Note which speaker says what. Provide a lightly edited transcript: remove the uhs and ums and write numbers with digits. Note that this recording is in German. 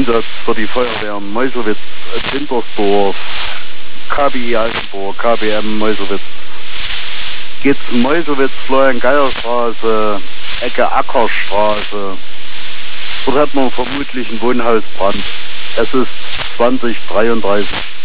Speaker 1: Einsatz für die Feuerwehr Meuselwitz, Wintersdorf, KBI Altenburg, KBM Meuselwitz. Geht's Meuselwitz, Florian-Geier-Straße, Ecke Ackerstraße. Dort hat man vermutlich einen Wohnhausbrand. Es ist 20:33.